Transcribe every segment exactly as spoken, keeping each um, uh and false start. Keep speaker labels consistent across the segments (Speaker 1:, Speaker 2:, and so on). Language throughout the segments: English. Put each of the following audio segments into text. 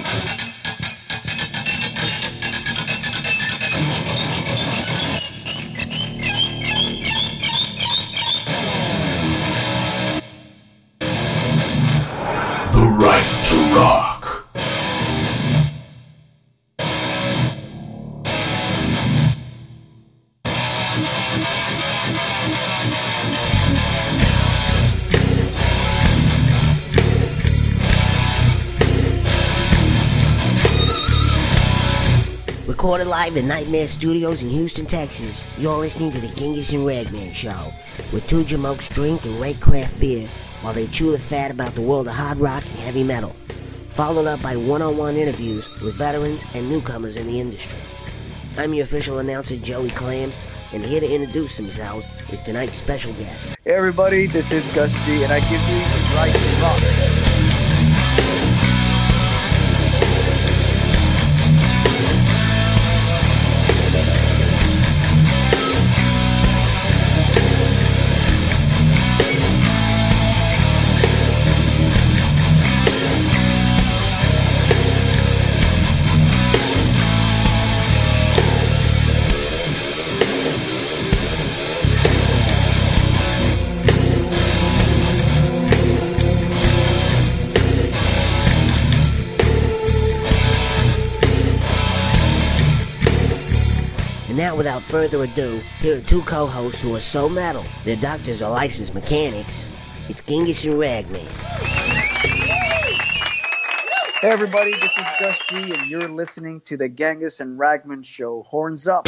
Speaker 1: Right to Rock.
Speaker 2: Recorded live at Nightmare Studios in Houston, Texas, you're listening to the Genghis and Ragman Show, where two jamokes drink and rate craft beer while they chew the fat about the world of hard rock and heavy metal, followed up by one-on-one interviews with veterans and newcomers in the industry. I'm your official announcer, Joey Clams, and here to introduce themselves is tonight's special guest.
Speaker 3: Hey everybody, this is Gus G, and I give you the right to rock.
Speaker 2: Now, without further ado, here are two co-hosts who are so metal, their doctors are licensed mechanics. It's Genghis and Ragman.
Speaker 3: Hey everybody, this is Gus G, and you're listening to the Genghis and Ragman Show. Horns up!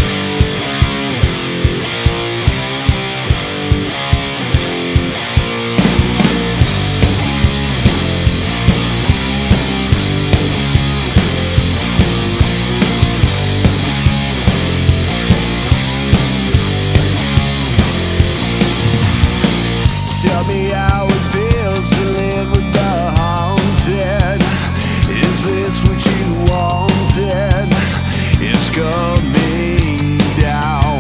Speaker 4: Tell me how it feels to live with the haunted. Is this what you wanted? It's coming down.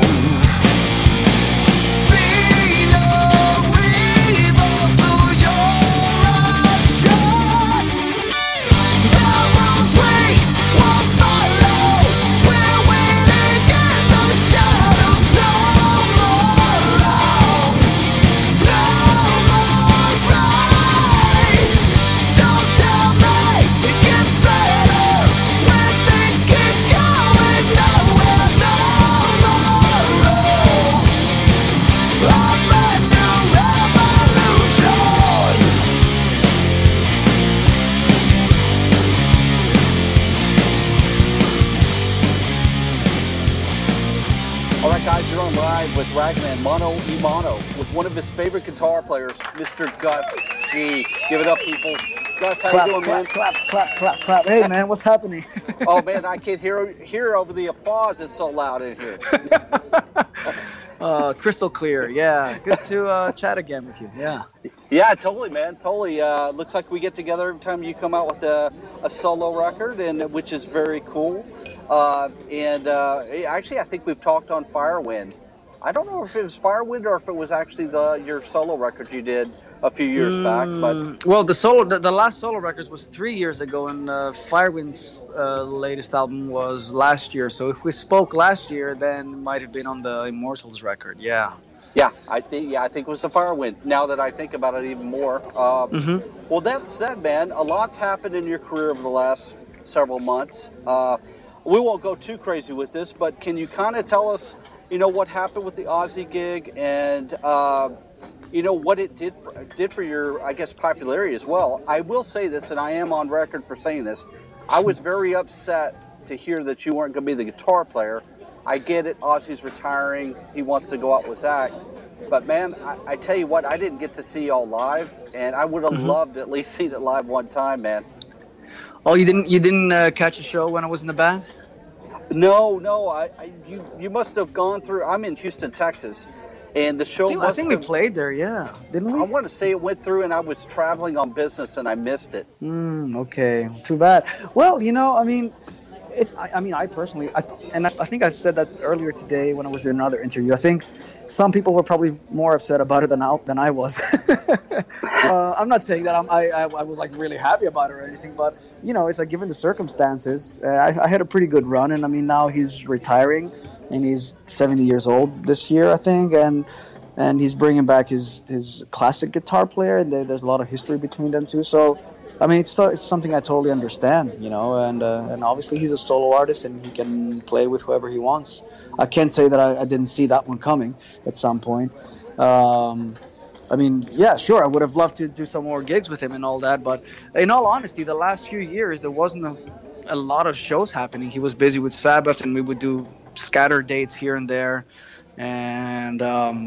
Speaker 4: See no evil through your eyes shut. The rules we won't follow. We're waiting in the shadows. No more wrong. No.
Speaker 5: Alright guys, you're on live with Ragman Mono e Mono with one of his favorite guitar players, Mister Gus G. Give it up, people. Gus, how
Speaker 3: Clap,
Speaker 5: you doing,
Speaker 3: clap,
Speaker 5: man?
Speaker 3: clap, clap, clap, clap. Hey man, what's happening?
Speaker 5: Oh man, I can't hear hear over the applause. It's so loud in here.
Speaker 3: uh, crystal clear, yeah. Good to uh, chat again with you, yeah.
Speaker 5: Yeah, totally, man, totally. Uh, looks like we get together every time you come out with a, a solo record, and which is very cool. Uh, and uh, actually, I think we've talked on Firewind. I don't know if it was Firewind or if it was actually the your solo record you did a few years
Speaker 3: mm,
Speaker 5: back. But
Speaker 3: well, the solo, the, the last solo record was three years ago, and uh, Firewind's uh, latest album was last year. So if we spoke last year, then it might have been on the Immortals record. Yeah.
Speaker 5: Yeah, I think yeah, I think it was the Firewind. Now that I think about it even more. Uh, mm-hmm. Well, that said, man, a lot's happened in your career over the last several months. Uh, we won't go too crazy with this, but can you kind of tell us, you know, what happened with the Ozzy gig and, uh, you know, what it did for, did for your, I guess, popularity as well? I will say this, and I am on record for saying this. I was very upset to hear that you weren't going to be the guitar player. I get it, Ozzy's retiring, he wants to go out with Zach. But man, I, I tell you what, I didn't get to see y'all live, and I would have mm-hmm. loved to at least seen it live one time, man.
Speaker 3: Oh, you didn't you didn't uh, catch a show when I was in the band?
Speaker 5: No, no, I, I you you must have gone through. I'm in Houston, Texas, and the show
Speaker 3: I think,
Speaker 5: must
Speaker 3: I think
Speaker 5: have,
Speaker 3: we played there, yeah, didn't we?
Speaker 5: I want to say it went through, and I was traveling on business, and I missed it.
Speaker 3: Mm, okay, too bad. Well, you know, I mean, it, I, I mean, I personally, I, and I, I think I said that earlier today when I was doing another interview. I think some people were probably more upset about it than I, than I was. uh, I'm not saying that I'm, I, I I was like really happy about it or anything, but you know, it's like given the circumstances, uh, I, I had a pretty good run, and I mean now he's retiring, and he's seventy years old this year, I think, and and he's bringing back his his classic guitar player, and there, there's a lot of history between them two, so. I mean, it's, it's something I totally understand, you know, and uh, and obviously he's a solo artist and he can play with whoever he wants. I can't say that I, I didn't see that one coming at some point. Um, I mean, yeah, sure, I would have loved to do some more gigs with him and all that, but in all honesty, the last few years there wasn't a, a lot of shows happening. He was busy with Sabbath, and we would do scattered dates here and there, and. Um,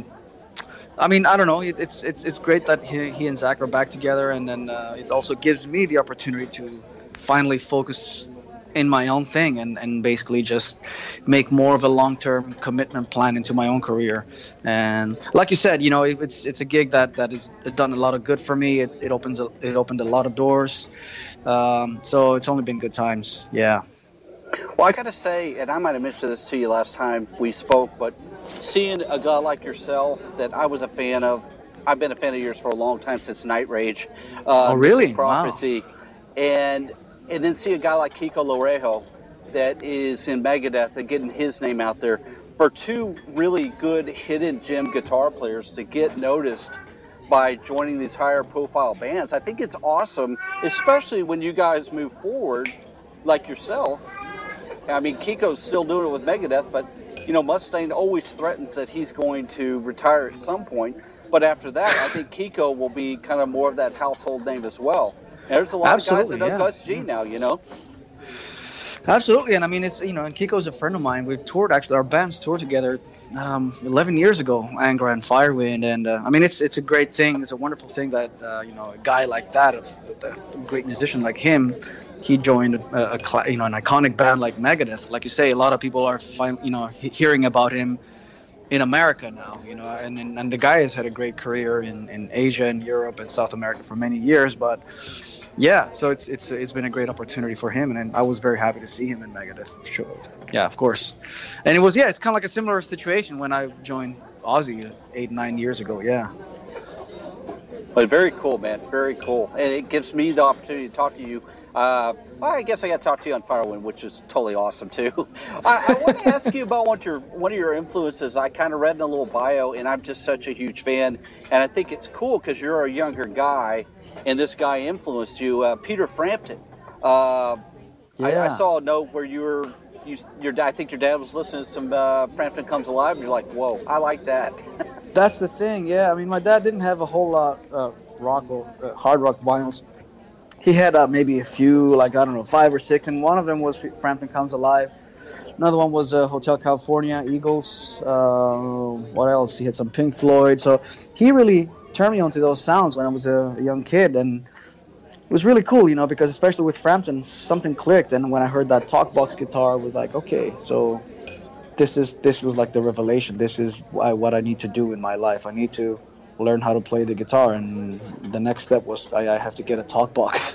Speaker 3: I mean, I don't know. It, it's it's it's great that he, he and Zach are back together, and then uh, it also gives me the opportunity to finally focus in my own thing and, and basically just make more of a long-term commitment plan into my own career. And like you said, you know, it, it's it's a gig that that has done a lot of good for me. It it opens a, it opened a lot of doors. Um, so it's only been good times. Yeah.
Speaker 5: Well, I got to say, and I might have mentioned this to you last time we spoke, but seeing a guy like yourself that I was a fan of, I've been a fan of yours for a long time, since Night Rage. Uh,
Speaker 3: oh, really?
Speaker 5: Prophecy. Wow. And, and then see a guy like Kiko Loureiro that is in Megadeth and getting his name out there. For two really good hidden gem guitar players to get noticed by joining these higher profile bands, I think it's awesome, especially when you guys move forward like yourself. I mean, Kiko's still doing it with Megadeth, but, you know, Mustaine always threatens that he's going to retire at some point. But after that, I think Kiko will be kind of more of that household name as well. And there's a lot Absolutely, of guys that know yeah. Gus G now, you know.
Speaker 3: Absolutely, and I mean, it's, you know, and Kiko's a friend of mine. We've toured, actually, our bands toured together um, eleven years ago, Angra and Firewind, and uh, I mean, it's it's a great thing. It's a wonderful thing that, uh, you know, a guy like that, a, a great musician like him, he joined a, a, you know, an iconic band like Megadeth. Like you say, a lot of people are, fin- you know, he- hearing about him in America now, you know, and, and and the guy has had a great career in, in Asia and Europe and South America for many years, but yeah, so it's it's it's been a great opportunity for him, and, and I was very happy to see him in Megadeth. Sure. Yeah, of course. And it was, yeah, it's kind of like a similar situation when I joined Ozzy eight, nine years ago, yeah.
Speaker 5: But very cool, man, very cool. And it gives me the opportunity to talk to you. Uh, well, I guess I got to talk to you on Firewind, which is totally awesome too. I, I want to ask you about what your one of your influences. I kind of read in a little bio, and I'm just such a huge fan. And I think it's cool because you're a younger guy, and this guy influenced you, uh, Peter Frampton. Uh, yeah. I, I saw a note where you were, you, your dad. I think your dad was listening to some uh, Frampton Comes Alive, and you're like, "Whoa, I like that."
Speaker 3: That's the thing, yeah. I mean, my dad didn't have a whole lot uh, rock or uh, hard rock vinyls. He had uh, maybe a few, like, I don't know, five or six, and one of them was Frampton Comes Alive. Another one was uh, Hotel California, Eagles. Uh, what else? He had some Pink Floyd. So he really turned me onto those sounds when I was a young kid, and it was really cool, you know, because especially with Frampton, something clicked, and when I heard that Talkbox guitar, I was like, okay, so this is this was like the revelation. This is what I need to do in my life. I need to learn how to play the guitar, and the next step was I, I have to get a talk box.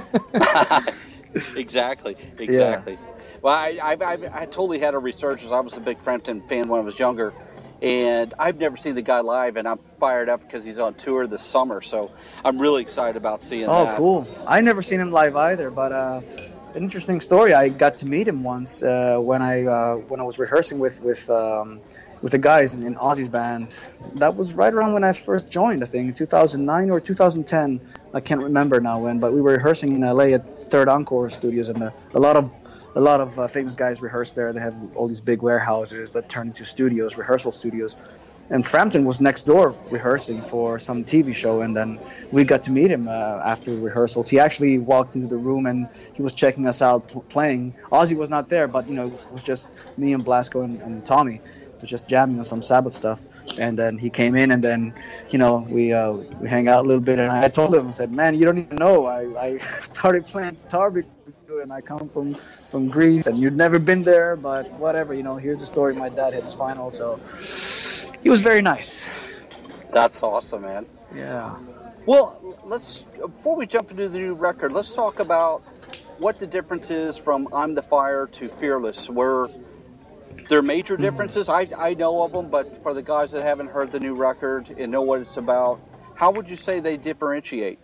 Speaker 5: exactly, exactly. Yeah. Well, I, I, I, I totally had a resurgence. I was a big Frampton fan when I was younger, and I've never seen the guy live, and I'm fired up because he's on tour this summer, so I'm really excited about seeing
Speaker 3: oh,
Speaker 5: that.
Speaker 3: Oh, cool. I never seen him live either, but uh, an interesting story. I got to meet him once uh, when I uh, when I was rehearsing with with um, with the guys in, in Ozzy's band. That was right around when I first joined, I think, in two thousand nine or two thousand ten. I can't remember now when, but we were rehearsing in L A at Third Encore Studios, and uh, a lot of a lot of uh, famous guys rehearse there. They have all these big warehouses that turn into studios, rehearsal studios. And Frampton was next door rehearsing for some T V show, and then we got to meet him uh, after rehearsals. He actually walked into the room and he was checking us out p- playing. Ozzy was not there, but you know, it was just me and Blasco and, and Tommy, was just jamming on some Sabbath stuff. And then he came in, and then you know we uh, we hang out a little bit. And I told him, I said, "Man, you don't even know. I, I started playing guitar because and I come from from Greece, and you'd never been there, but whatever. You know, here's the story. My dad hit his final, so." He was very nice.
Speaker 5: That's awesome, man.
Speaker 3: Yeah.
Speaker 5: Well, let's before we jump into the new record, let's talk about what the difference is from I'm the Fire to Fearless. Were there major differences? I, I know of them, but for the guys that haven't heard the new record and know what it's about, how would you say they differentiate?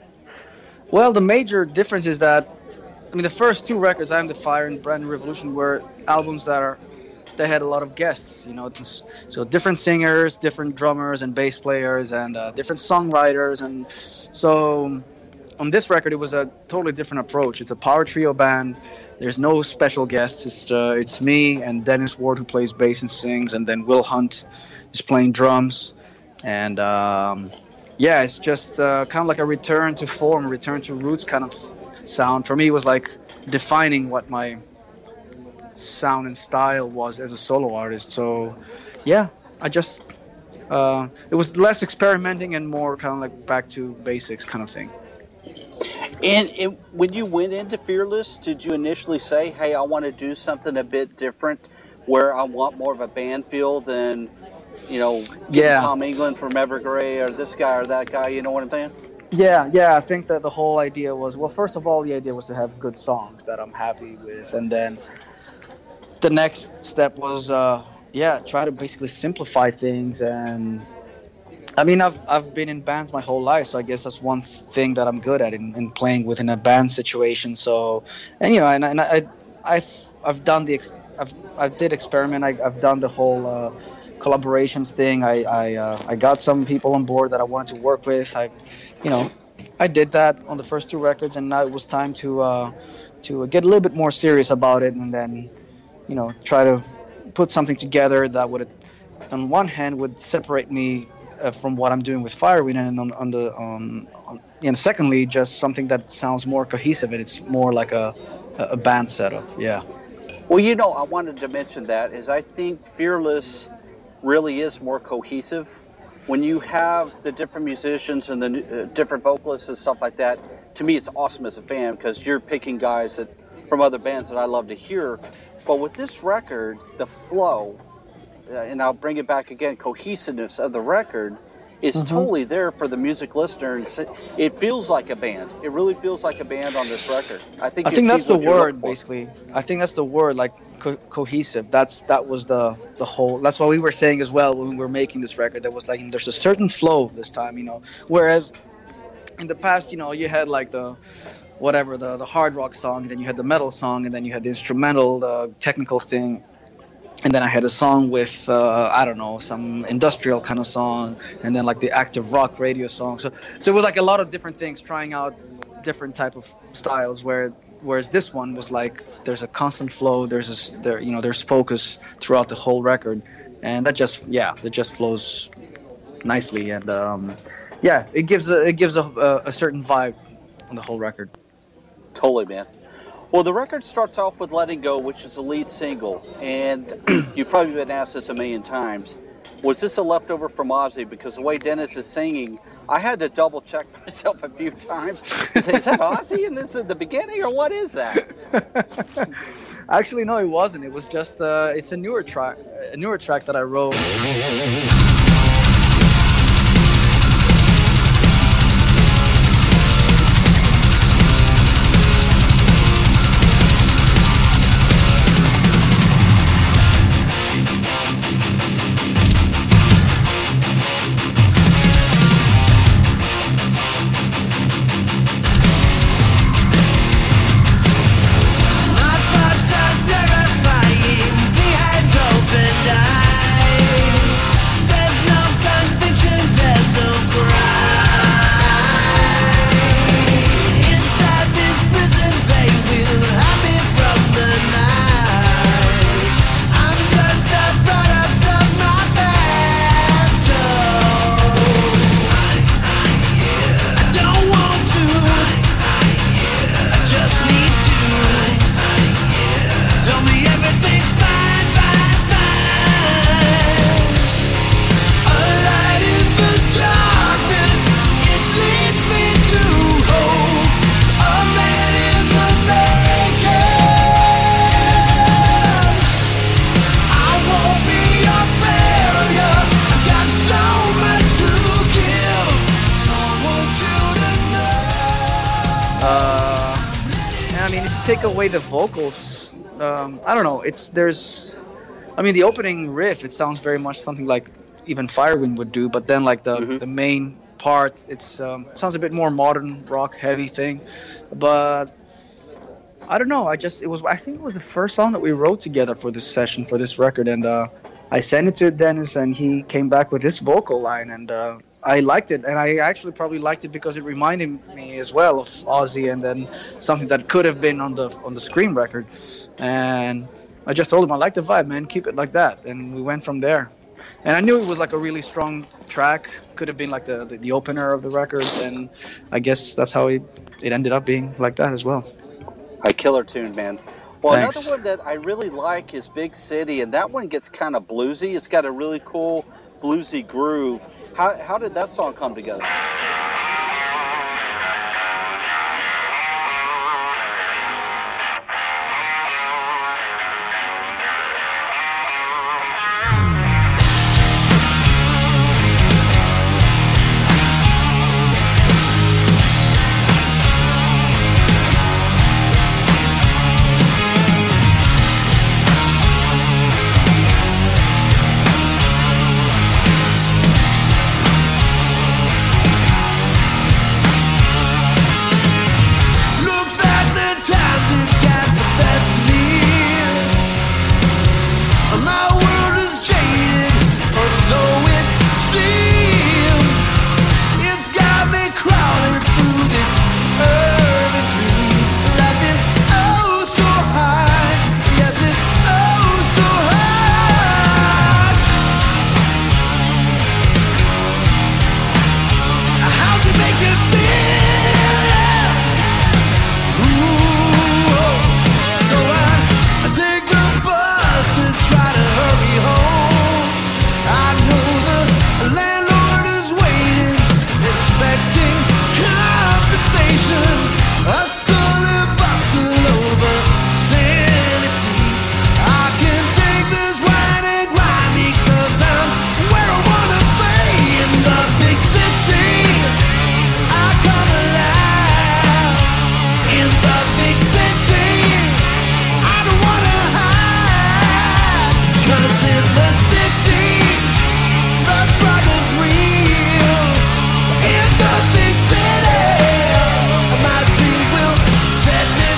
Speaker 3: Well, the major difference is that, I mean, the first two records, I'm the Fire and Brand New Revolution, were albums that are they had a lot of guests, you know, so different singers, different drummers and bass players, and uh, different songwriters. And so on this record, it was a totally different approach. It's a power trio band. There's no special guests. It's uh, it's me and Dennis Ward, who plays bass and sings, and then Will Hunt is playing drums. And um, yeah, it's just uh, kind of like a return to form, a return to roots kind of sound. For me, it was like defining what my sound and style was as a solo artist. So yeah, I just uh, it was less experimenting and more kind of like back to basics kind of thing.
Speaker 5: And it, when you went into Fearless, did you initially say, hey, I want to do something a bit different where I want more of a band feel than, you know,
Speaker 3: yeah.
Speaker 5: Tom England from Evergrey or this guy or that guy, you know what I'm saying?
Speaker 3: Yeah, yeah, I think that the whole idea was, well, first of all, the idea was to have good songs that I'm happy with, and then the next step was, uh, yeah, try to basically simplify things. And I mean, I've I've been in bands my whole life, so I guess that's one thing that I'm good at in, in playing within a band situation. So, and you know, and, and I I've I've done the ex- I've I did experiment. I, I've done the whole uh, collaborations thing. I I uh, I got some people on board that I wanted to work with. I, you know, I did that on the first two records, and now it was time to uh, to get a little bit more serious about it, and then, you know, try to put something together that would, on one hand, would separate me uh, from what I'm doing with Firewind, and on, on the, um, on, you know, secondly, just something that sounds more cohesive, and it's more like a, a band setup. Yeah.
Speaker 5: Well, you know, I wanted to mention that is I think Fearless really is more cohesive. When you have the different musicians and the uh, different vocalists and stuff like that, to me, it's awesome as a fan because you're picking guys that from other bands that I love to hear. But with this record, the flow, uh, and I'll bring it back again, cohesiveness of the record is mm-hmm. totally there for the music listener. And it feels like a band. It really feels like a band on this record. I think.
Speaker 3: I think that's the word, basically. I think that's the word, like co- cohesive. That's that was the the whole. That's what we were saying as well when we were making this record. There was like there's a certain flow this time, you know. Whereas in the past, you know, you had like the whatever the the hard rock song, and then you had the metal song, and then you had the instrumental, the technical thing, and then I had a song with uh, I don't know, some industrial kind of song, and then like the active rock radio song. So so it was like a lot of different things, trying out different type of styles. Where whereas this one was like there's a constant flow, there's a, there you know there's focus throughout the whole record, and that just yeah that just flows nicely, and um, yeah it gives a, it gives a, a, a certain vibe on the whole record.
Speaker 5: Totally, man. Well, the record starts off with Letting Go, which is the lead single. And you've probably been asked this a million times. Was this a leftover from Ozzy? Because the way Dennis is singing, I had to double check myself a few times and say, is that Ozzy in this at the beginning, or what is that?
Speaker 3: Actually, no, it wasn't. It was just, uh, it's a newer track, a newer track that I wrote.
Speaker 4: Terrifying behind open eyes.
Speaker 3: take away the vocals, um, I don't know. It's there's, I mean, the opening riff. It sounds very much something like even Firewind would do, but then like the
Speaker 5: Mm-hmm.
Speaker 3: the main part, it's um, sounds a bit more modern rock heavy thing, but I don't know. I just it was I think it was the first song that we wrote together for this session for this record, and uh, I sent it to Dennis, and he came back with this vocal line, and uh, I liked it, and I actually probably liked it because it reminded me as well of Ozzy, and then something that could have been on the on the Scream record, and I just told him I like the vibe, man. Keep it like that, and we went from there. And I knew it was like a really strong track. Could have been like the, the, the opener of the record, and I guess that's how it, it ended up being like that as well.
Speaker 5: A killer tune, man. Well,
Speaker 3: Thanks.
Speaker 5: another one that I really like is Big City, and that one gets kind of bluesy. It's got a really cool bluesy groove. How, how did that song come together?
Speaker 4: Looks like the times have got the best of me. My world is jaded, or so it seems. It's got me crawling through this urban dream. Life is oh so high, yes it's oh so high. How's it make you feel? Ooh, so I, I take the bus and try to hurry home. I know the landlord is waiting, expecting compensation. Hustle and bustle over sanity. I can take this wine and grind because I'm where I wanna be in the big city. I come alive in the big city. I don't wanna hide, 'cause in the city the struggle's real. In the big city my dream will set me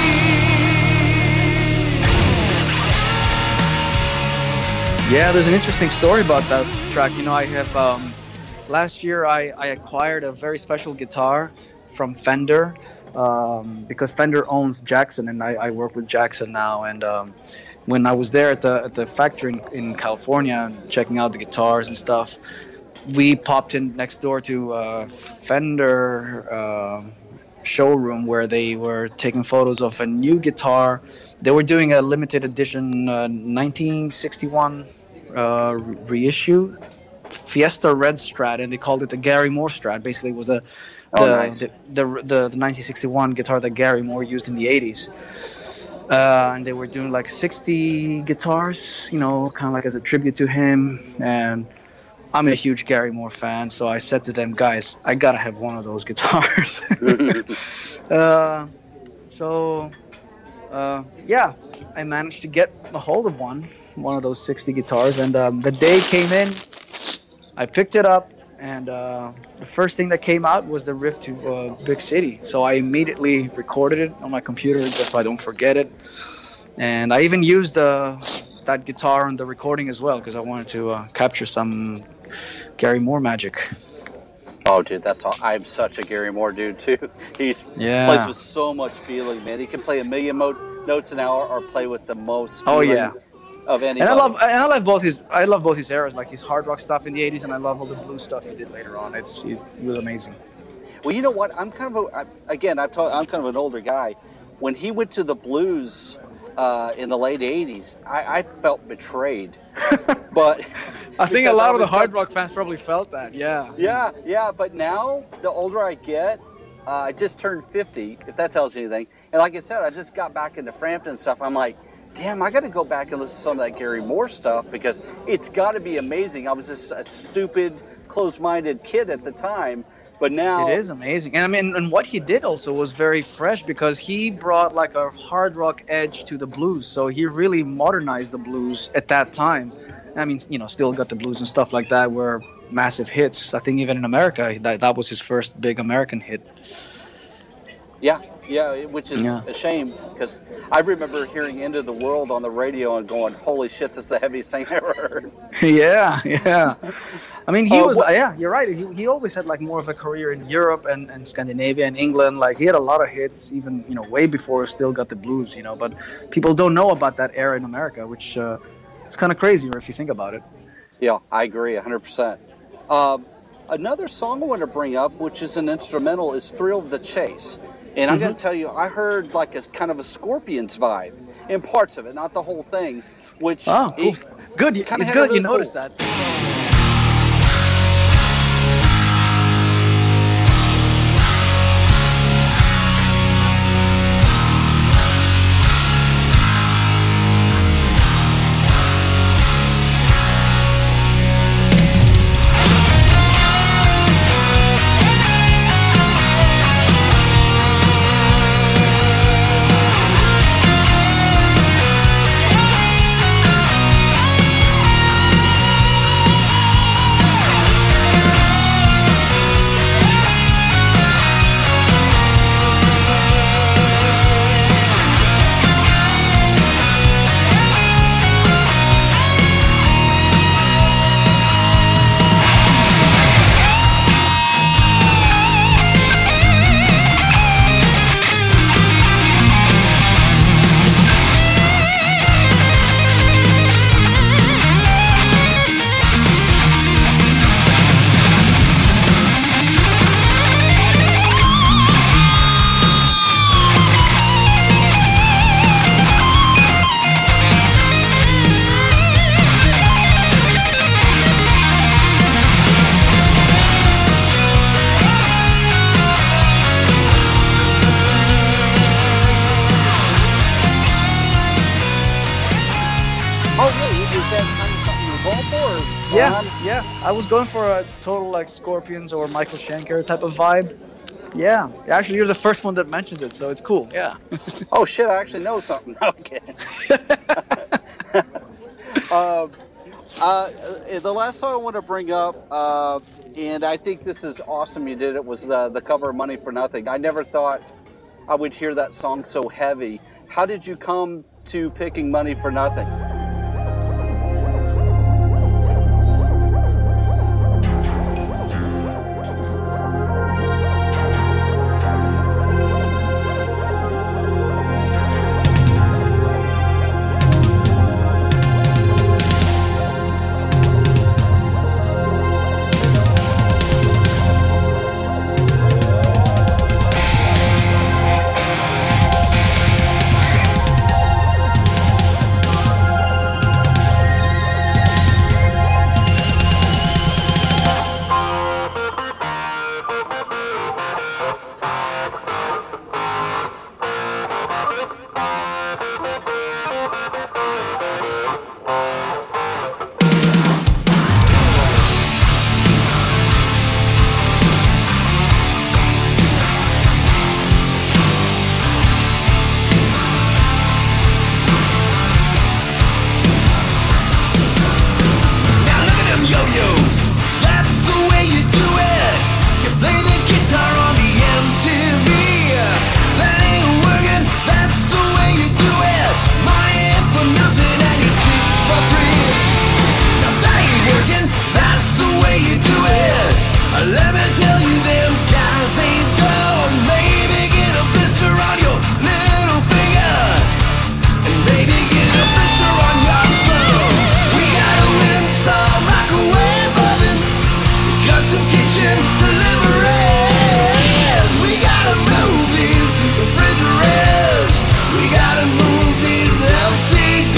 Speaker 4: free.
Speaker 3: Yeah, there's an interesting story about that track. You know, I have um, last year I, I acquired a very special guitar from Fender um, because Fender owns Jackson, and I, I work with Jackson now. And um, when I was there at the at the factory in, in California checking out the guitars and stuff, we popped in next door to uh, Fender uh, showroom where they were taking photos of a new guitar. They were doing a limited edition uh, nineteen sixty-one uh, reissue Fiesta Red Strat, and they called it the Gary Moore Strat. Basically, it was a
Speaker 5: Oh,
Speaker 3: the,
Speaker 5: nice.
Speaker 3: the, the, the the nineteen sixty-one guitar that Gary Moore used in the eighties. Uh, and they were doing like sixty guitars, you know, kind of like as a tribute to him. And I'm a huge Gary Moore fan, so I said to them, guys, I gotta have one of those guitars. uh, so, uh, yeah, I managed to get a hold of one, one of those sixty guitars, and um, the day came in, I picked it up, and uh, the first thing that came out was the riff to uh, Big City. So I immediately recorded it on my computer just so I don't forget it. And I even used uh, that guitar on the recording as well because I wanted to uh, capture some Gary Moore magic.
Speaker 5: Oh, dude, that's all. I'm such a Gary Moore dude too. He's
Speaker 3: Yeah.
Speaker 5: plays with so much feeling, man. He can play a million mo- notes an hour or play with the most.
Speaker 3: Oh,
Speaker 5: feeling
Speaker 3: yeah.
Speaker 5: Of anybody.
Speaker 3: And I love and I love both his I love both his eras, like his hard rock stuff in the eighties, and I love all the blues stuff he did later on. It's it, it was amazing.
Speaker 5: Well, you know what? I'm kind of a, I, again. I've told, I'm kind of an older guy. When he went to the blues uh, in the late eighties, I, I felt betrayed. But
Speaker 3: I think a
Speaker 5: because
Speaker 3: lot of the
Speaker 5: was
Speaker 3: hard
Speaker 5: such-
Speaker 3: rock fans probably felt that. Yeah.
Speaker 5: Yeah, yeah. But now, the older I get, uh, I just turned fifty. If that tells you anything. And like I said, I just got back into Frampton and stuff. I'm like, damn, I got to go back and listen to some of that Gary Moore stuff because it's got to be amazing. I was just a stupid, closed-minded kid at the time, But now
Speaker 3: it is amazing, and I mean, and what he did also was very fresh because he brought like a hard rock edge to the blues. So he really modernized the blues at that time. I mean, you know, Still Got the Blues and stuff like that were massive hits. I think even in America, that that was his first big American hit.
Speaker 5: Yeah, yeah, which is
Speaker 3: Yeah.
Speaker 5: a shame because I remember hearing End of the World on the radio and going, "Holy shit, this is the heaviest thing I ever heard."
Speaker 3: yeah, yeah. I mean, he
Speaker 5: Uh,
Speaker 3: was,
Speaker 5: what-
Speaker 3: yeah, you're right. He, he always had like more of a career in Europe and, and Scandinavia and England. Like he had a lot of hits, even, you know, way before Still Got the Blues, you know, but people don't know about that era in America, which uh, is kind of crazy if you think about it.
Speaker 5: Yeah, I agree one hundred percent. Um, another song I want to bring up, which is an instrumental, is Thrill of the Chase. And I'm going to tell you, I heard like a kind of a Scorpions vibe in parts of it, not the whole thing, which
Speaker 3: Oh, cool.
Speaker 5: it-
Speaker 3: Good. you-
Speaker 5: kinda
Speaker 3: It's
Speaker 5: had
Speaker 3: good
Speaker 5: a
Speaker 3: you
Speaker 5: really
Speaker 3: noticed
Speaker 5: cool-
Speaker 3: that.
Speaker 5: Oh, really? Is that kind of something you're going for? Or
Speaker 3: Yeah,
Speaker 5: Um,
Speaker 3: yeah. I was going for a total like Scorpions or Michael Schenker type of vibe. Yeah, actually, you're the first one that mentions it, so it's cool. Yeah.
Speaker 5: Oh shit! I actually know something. Okay. um, uh, the last song I want to bring up, uh, and I think this is awesome. You did it. Was uh, the cover of "Money for Nothing"? I never thought I would hear that song so heavy. How did you come to picking "Money for Nothing"?
Speaker 4: Now look at them yo-yos. That's the way you do it. You play the guitar on the M T V. That ain't working. That's the way you do it. Money for nothing and your chicks for free. Now that ain't working. That's the way you do it. Let me tell you, them guys ain't dumb. Maybe get a blister on your little finger. And maybe get a blister on your thumb. We gotta install microwave ovens, custom kitchen deliveries. We gotta move these refrigerators. We gotta move these L C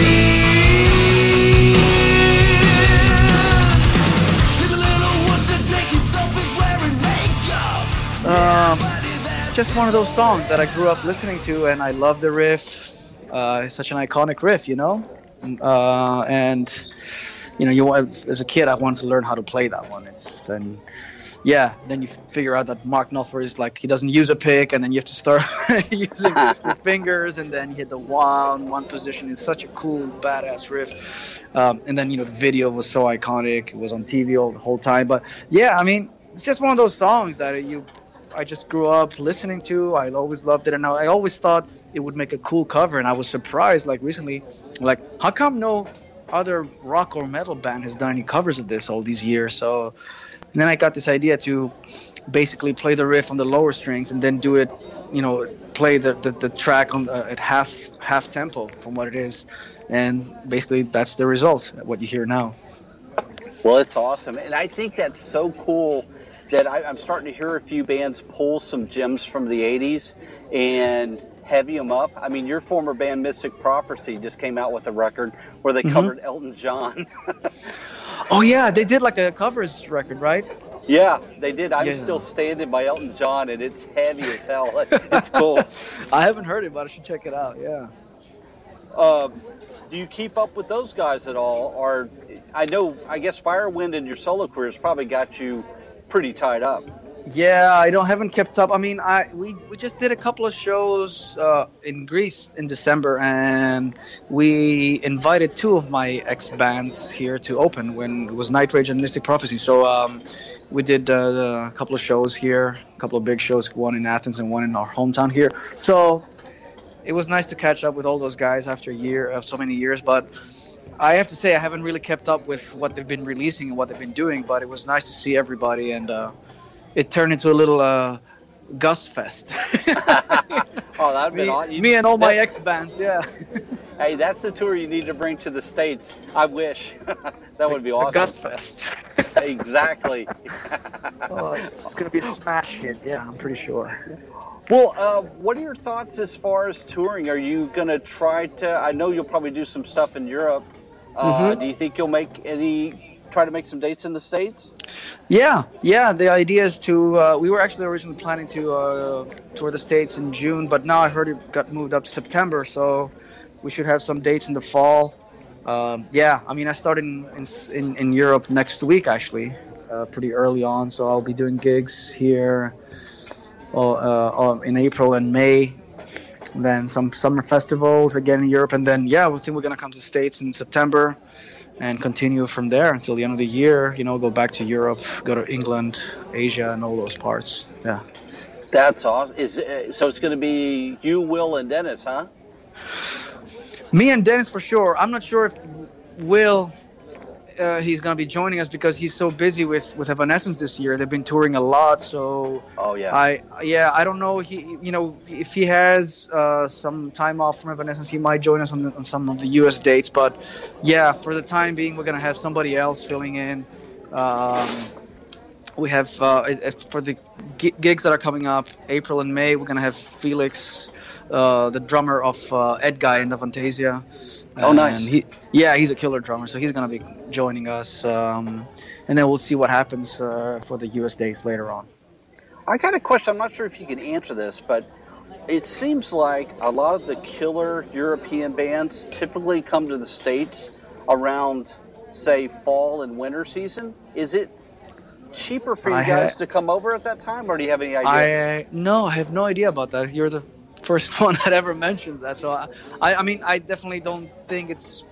Speaker 4: Ds. See the little ones that take himself is wearing makeup.
Speaker 3: Um, it's just one of those songs that I grew up listening to, and I love the riff. Uh, it's such an iconic riff, you know. Uh, and you know, you want, as a kid, I wanted to learn how to play that one. It's and yeah, then you figure out that Mark Knopfler is like, he doesn't use a pick, and then you have to start using your fingers, and then you hit the one one position. Is such a cool, badass riff. Um, and then, you know, the video was so iconic. It was on T V all the whole time. But yeah, I mean, it's just one of those songs that you, I just grew up listening to. I always loved it, and I always thought it would make a cool cover. And I was surprised, like recently, like how come no other rock or metal band has done any covers of this all these years? So. And then I got this idea to basically play the riff on the lower strings and then do it, you know, play the, the, the track on the, at half half tempo from what it is. And basically that's the result, what you hear now.
Speaker 5: Well, it's awesome. And I think that's so cool that I, I'm starting to hear a few bands pull some gems from the eighties and heavy them up. I mean, your former band Mystic Prophecy just came out with a record where they mm-hmm. covered Elton John.
Speaker 3: Oh, yeah, they did like a covers record, right?
Speaker 5: Yeah, they did. I'm
Speaker 3: yeah.
Speaker 5: still standing by Elton John, and it's heavy as hell. It's cool.
Speaker 3: I haven't heard it, but I should check it out, yeah.
Speaker 5: Um, do you keep up with those guys at all? Or I know, I guess Firewind and your solo career has probably got you pretty tied up.
Speaker 3: Yeah, I don't haven't kept up. I mean, I we, we just did a couple of shows uh, in Greece in December, and we invited two of my ex bands here to open when it was Night Rage and Mystic Prophecy. So um, we did uh, a couple of shows here, a couple of big shows, one in Athens and one in our hometown here. So it was nice to catch up with all those guys after a year of so many years. But I have to say I haven't really kept up with what they've been releasing and what they've been doing. But it was nice to see everybody, and uh, it turned into a little uh, Gus Fest.
Speaker 5: Oh, that'd be
Speaker 3: me,
Speaker 5: awesome.
Speaker 3: Me and all my ex bands, yeah.
Speaker 5: Hey, that's the tour you need to bring to the States. I wish. That would be awesome.
Speaker 3: The Gus Fest.
Speaker 5: Exactly.
Speaker 3: Oh, it's going to be a smash hit, yeah, I'm pretty sure.
Speaker 5: Well, uh, what are your thoughts as far as touring? Are you going to try to, I know you'll probably do some stuff in Europe. Uh, mm-hmm. Do you think you'll make any... try to make some dates in the States?
Speaker 3: Yeah, yeah. The idea is to, uh, we were actually originally planning to uh, tour the States in June, but now I heard it got moved up to September, so we should have some dates in the fall. Um, yeah, I mean, I start in, in, in Europe next week, actually, uh, pretty early on, so I'll be doing gigs here uh, uh, in April and May, then some summer festivals again in Europe, and then, yeah, we think we're going to come to the States in September and continue from there until the end of the year, you know, go back to Europe, go to England, Asia, and all those parts. Yeah.
Speaker 5: That's awesome. Is uh, so it's going to be you, Will, and Dennis, huh?
Speaker 3: Me and Dennis for sure. I'm not sure if Will, uh, he's going to be joining us because he's so busy with, with Evanescence this year. They've been touring a lot, so
Speaker 5: oh yeah,
Speaker 3: I yeah I don't know. He you know if he has uh, some time off from Evanescence, he might join us on, the, on some of the U S dates. But yeah, for the time being, we're going to have somebody else filling in. Um, we have uh, for the gigs that are coming up, April and May, we're going to have Felix, uh, the drummer of uh, Edguy and Avantasia.
Speaker 5: Oh, nice.
Speaker 3: And he, yeah, he's a killer drummer, so he's going to be joining us. Um, and then we'll see what happens uh, for the U S dates later on.
Speaker 5: I got a question. I'm not sure if you can answer this, but it seems like a lot of the killer European bands typically come to the States around, say, fall and winter season. Is it cheaper for you I guys ha- to come over at that time, or do you have any idea?
Speaker 3: I No, I have no idea about that. You're the first one that ever mentions that, so I, I mean, I definitely don't think it's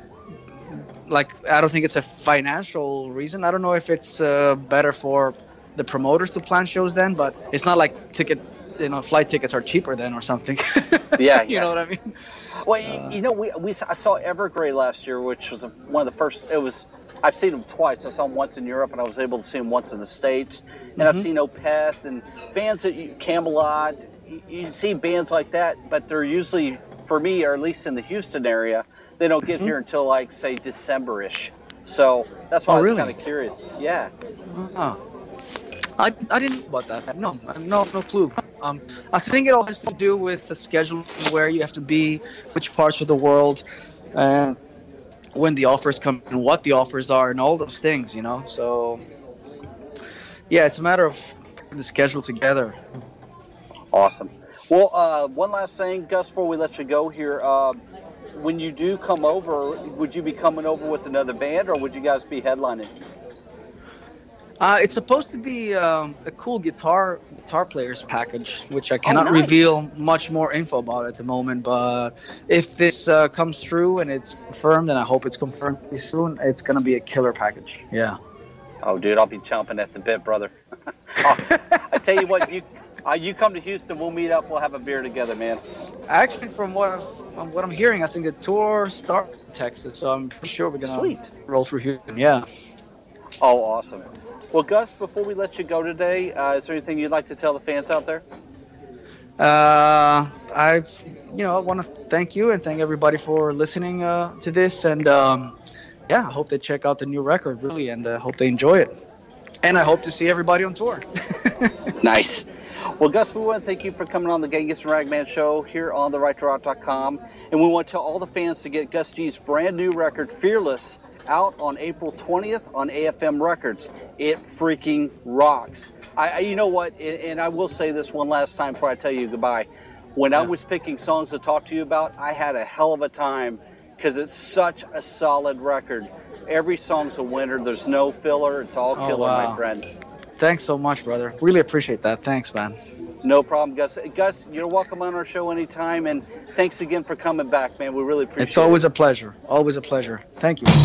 Speaker 3: like I don't think it's a financial reason. I don't know if it's uh, better for the promoters to plan shows then, but it's not like ticket, you know, flight tickets are cheaper then or something.
Speaker 5: Yeah,
Speaker 3: you
Speaker 5: yeah.
Speaker 3: know what I mean.
Speaker 5: Well, uh, you know, we we I saw Evergrey last year, which was one of the first. It was I've seen them twice. I saw them once in Europe, and I was able to see them once in the States. And mm-hmm. I've seen Opeth and bands that you, Camelot. You, you see bands like that, but they're usually, for me, or at least in the Houston area, they don't get mm-hmm. here until like say December-ish. So that's why
Speaker 3: oh,
Speaker 5: I was
Speaker 3: really?
Speaker 5: kind of curious. Yeah.
Speaker 3: Oh. I, I didn't know about that. No, no, no clue. Um, I think it all has to do with the schedule, where you have to be, which parts of the world, and when the offers come, and what the offers are, and all those things, you know. So, yeah, it's a matter of putting the schedule together.
Speaker 5: Awesome. Well, uh, one last thing, Gus, before we let you go here. Uh, when you do come over, would you be coming over with another band, or would you guys be headlining?
Speaker 3: Uh, it's supposed to be um, a cool guitar guitar players package, which I cannot
Speaker 5: Oh, nice.
Speaker 3: reveal much more info about at the moment. But if this uh, comes through and it's confirmed, and I hope it's confirmed pretty soon, it's gonna be a killer package. Yeah.
Speaker 5: Oh, dude, I'll be chomping at the bit, brother. I tell you what, you uh, you come to Houston, we'll meet up, we'll have a beer together, man.
Speaker 3: Actually, from what I've, from what I'm hearing, I think the tour starts in Texas, so I'm pretty sure we're gonna
Speaker 5: Sweet.
Speaker 3: roll through Houston. Yeah.
Speaker 5: Oh, awesome. Well, Gus, before we let you go today, uh, is there anything you'd like to tell the fans out there?
Speaker 3: Uh, I, you know, I want to thank you and thank everybody for listening uh, to this, and um, yeah, I hope they check out the new record really, and uh, hope they enjoy it. And I hope to see everybody on tour.
Speaker 5: Nice. Well, Gus, we want to thank you for coming on the Genghis and Ragman show here on the right to rock dot com, and we want to tell all the fans to get Gus G's brand new record, Fearless, out on April twentieth on A F M Records. It freaking rocks. I, I you know what, and, and I will say this one last time before I tell you goodbye. When yeah. I was picking songs to talk to you about, I had a hell of a time because it's such a solid record. Every song's a winner. There's no filler. It's all
Speaker 3: Oh,
Speaker 5: killer,
Speaker 3: wow.
Speaker 5: my friend.
Speaker 3: Thanks so much, brother. Really appreciate that. Thanks, man.
Speaker 5: No problem, Gus. Gus, you're welcome on our show anytime, and thanks again for coming back, man. We really appreciate it.
Speaker 3: It's always a pleasure. Always a pleasure. Thank you.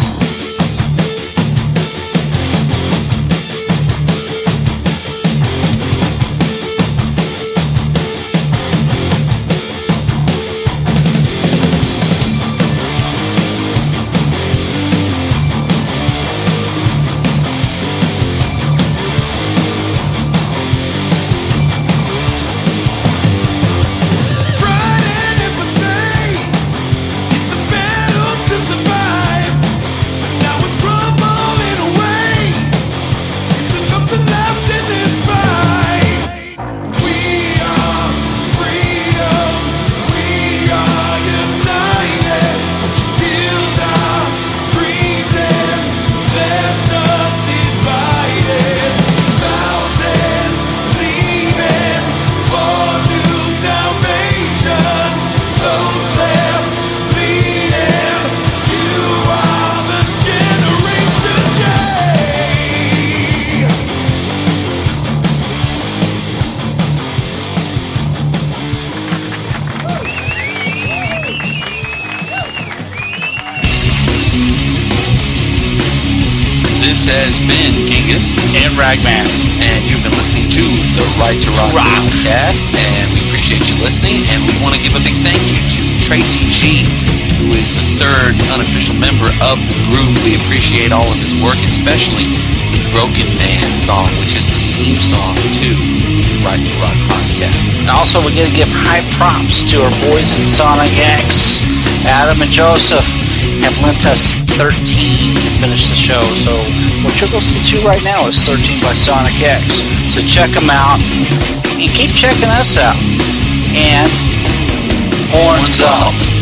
Speaker 1: This has been Genghis and Ragman, and you've been listening to the Right to Rock, Rock podcast, and we appreciate you listening, and we want to give a big thank you to Tracy G, who is the third unofficial member of the group. We appreciate all of his work, especially the Broken Man song, which is the theme song to the Right to Rock podcast.
Speaker 6: And also, we're going to give high props to our boys at Sonic X. Adam and Joseph have lent us thirteen to finish the show. So what you're listening to right now is thirteen by Sonic X. So check them out and keep checking us out. And horns up.